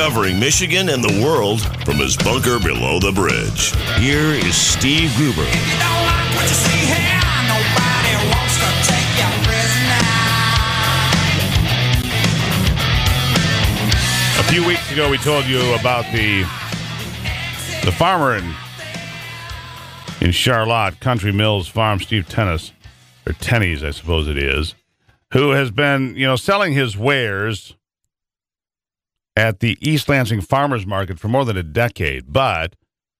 covering Michigan and the world from his bunker below the bridge. Here is Steve Gruber. If you don't like what you see here, nobody wants to take you prisoner. A few weeks ago, we told you about the farmer in Charlotte, Country Mills Farm, Steve Tennis, or Tennies, I suppose it is, who has been, selling his wares at the East Lansing Farmers Market for more than a decade. But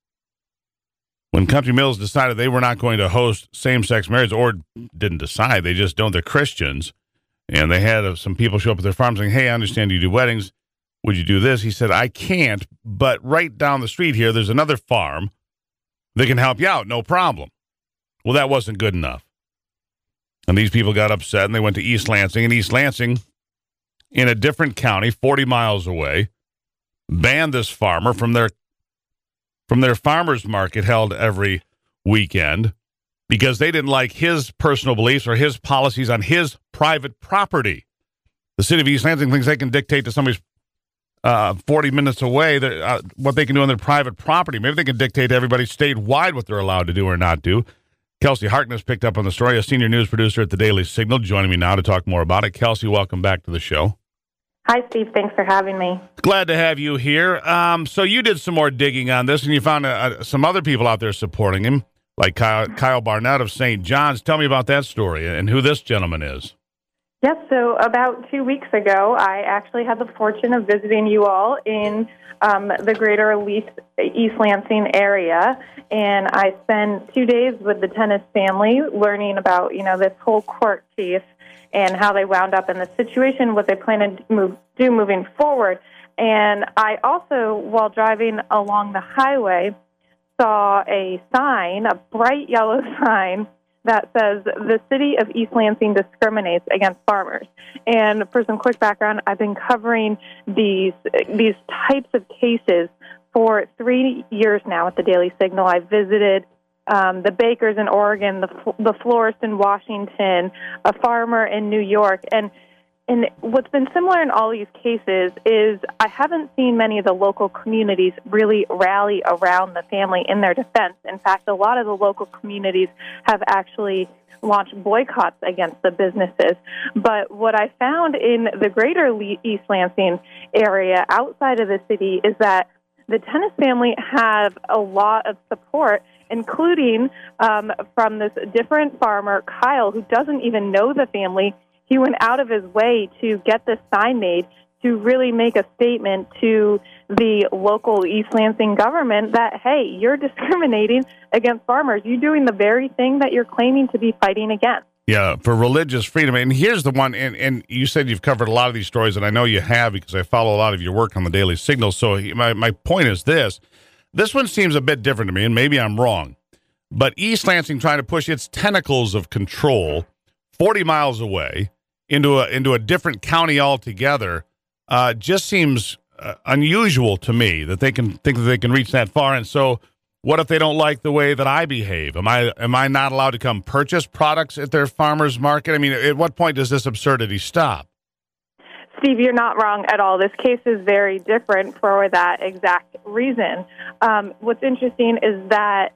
when Country Mills decided they were not going to host same-sex marriage, or didn't decide, they just don't, they're Christians, and they had some people show up at their farm saying, hey, I understand you do weddings. Would you do this? He said, I can't, but right down the street here, there's another farm that can help you out, no problem. Well, that wasn't good enough. And these people got upset, and they went to East Lansing, and East Lansing, in a different county, 40 miles away, banned this farmer from their farmers market held every weekend because they didn't like his personal beliefs or his policies on his private property. The city of East Lansing thinks they can dictate to somebody's 40 minutes away what they can do on their private property. Maybe they can dictate to everybody statewide what they're allowed to do or not do. Kelsey Harkness picked up on the story, a senior news producer at the Daily Signal, joining me now to talk more about it. Kelsey, welcome back to the show. Hi, Steve. Thanks for having me. Glad to have you here. So you did some more digging on this, and you found some other people out there supporting him, like Kyle Barnett of St. John's. Tell me about that story and who this gentleman is. Yes, so about 2 weeks ago, I actually had the fortune of visiting you all in the greater East Lansing area, and I spent 2 days with the Tennis family learning about, this whole court case and how they wound up in the situation, what they plan to do moving forward. And I also, while driving along the highway, saw a sign, a bright yellow sign, that says the city of East Lansing discriminates against farmers. And for some quick background, I've been covering these types of cases for 3 years now at the Daily Signal. I visited the bakers in Oregon, the florist in Washington, a farmer in New York. And what's been similar in all these cases is I haven't seen many of the local communities really rally around the family in their defense. In fact, a lot of the local communities have actually launched boycotts against the businesses. But what I found in the greater East Lansing area outside of the city is that the Tennis family have a lot of support, including from this different farmer, Kyle, who doesn't even know the family. He went out of his way to get this sign made to really make a statement to the local East Lansing government that, hey, you're discriminating against farmers. You're doing the very thing that you're claiming to be fighting against. Yeah, for religious freedom. And here's the one, and you said you've covered a lot of these stories, and I know you have because I follow a lot of your work on the Daily Signal. So my point is this. This one seems a bit different to me, and maybe I'm wrong. But East Lansing trying to push its tentacles of control 40 miles away into a different county altogether just seems unusual to me that they can think that they can reach that far. And so what if they don't like the way that I behave? Am I not allowed to come purchase products at their farmers market? I mean, at what point does this absurdity stop? Steve, you're not wrong at all. This case is very different for that exact reason. What's interesting is that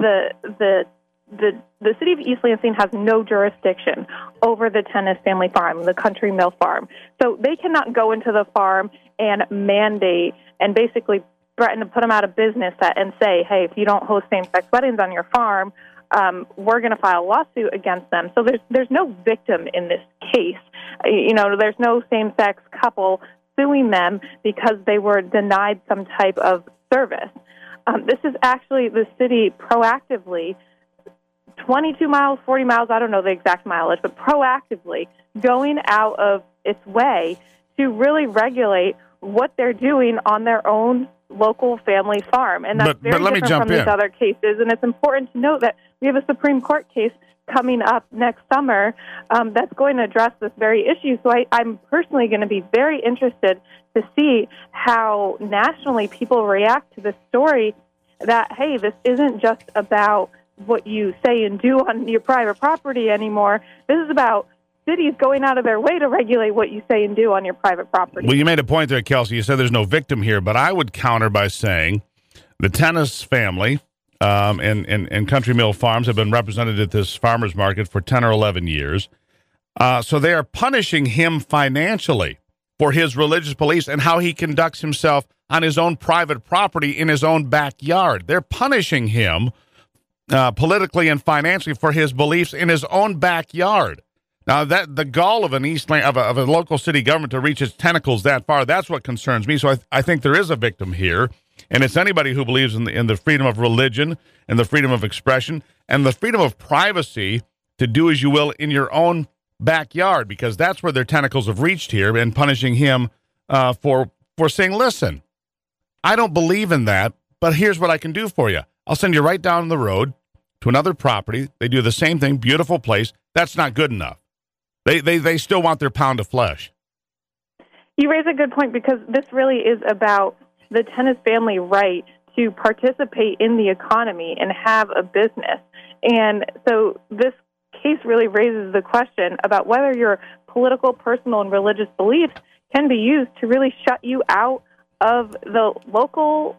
the city of East Lansing has no jurisdiction over the Tennis family farm, the Country Mill farm. So they cannot go into the farm and mandate and basically threaten to put them out of business and say, hey, if you don't host same-sex weddings on your farm, we're going to file a lawsuit against them. So there's no victim in this case. There's no same-sex couple suing them because they were denied some type of service. This is actually the city proactively 22 miles, 40 miles, I don't know the exact mileage, but proactively going out of its way to really regulate what they're doing on their own local family farm. And that's very different from these other cases. And it's important to note that we have a Supreme Court case coming up next summer that's going to address this very issue. So I'm personally going to be very interested to see how nationally people react to this story that, hey, this isn't just about what you say and do on your private property anymore. This is about cities going out of their way to regulate what you say and do on your private property. Well, you made a point there, Kelsey. You said there's no victim here, but I would counter by saying the Tennis family and Country Mill Farms have been represented at this farmer's market for 10 or 11 years. So they are punishing him financially for his religious beliefs and how he conducts himself on his own private property in his own backyard. They're punishing him politically and financially for his beliefs in his own backyard. Now, that the gall of of a local city government to reach its tentacles that far, that's what concerns me. So I think there is a victim here, and it's anybody who believes in the freedom of religion and the freedom of expression and the freedom of privacy to do as you will in your own backyard, because that's where their tentacles have reached here, and punishing him for saying, listen, I don't believe in that, but here's what I can do for you. I'll send you right down the road to another property. They do the same thing, beautiful place. That's not good enough. They still want their pound of flesh. You raise a good point, because this really is about the Tennis family right to participate in the economy and have a business. And so this case really raises the question about whether your political, personal, and religious beliefs can be used to really shut you out of the local,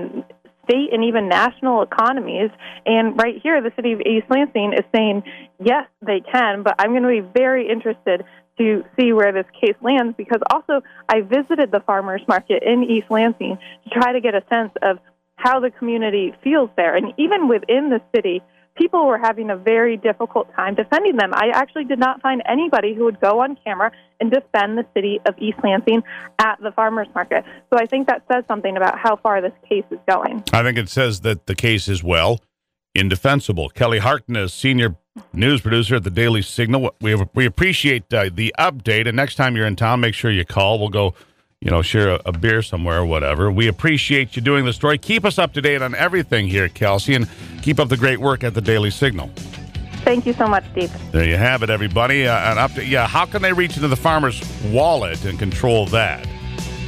state and even national economies. And right here, the city of East Lansing is saying, yes, they can, but I'm going to be very interested to see where this case lands, because also I visited the farmers market in East Lansing to try to get a sense of how the community feels there. And even within the city, people were having a very difficult time defending them. I actually did not find anybody who would go on camera and defend the city of East Lansing at the farmers market. So I think that says something about how far this case is going. I think it says that the case is, well, indefensible. Kelly Harkness, senior news producer at the Daily Signal. We appreciate the update, and next time you're in town, make sure you call. We'll go, share a beer somewhere or whatever. We appreciate you doing the story. Keep us up to date on everything here, Kelsey, and keep up the great work at the Daily Signal. Thank you so much, Steve. There you have it, everybody. An update. Yeah, how can they reach into the farmer's wallet and control that?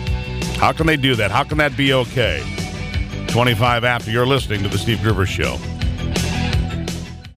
How can they do that? How can that be okay? 25 after, you're listening to The Steve Gruber Show.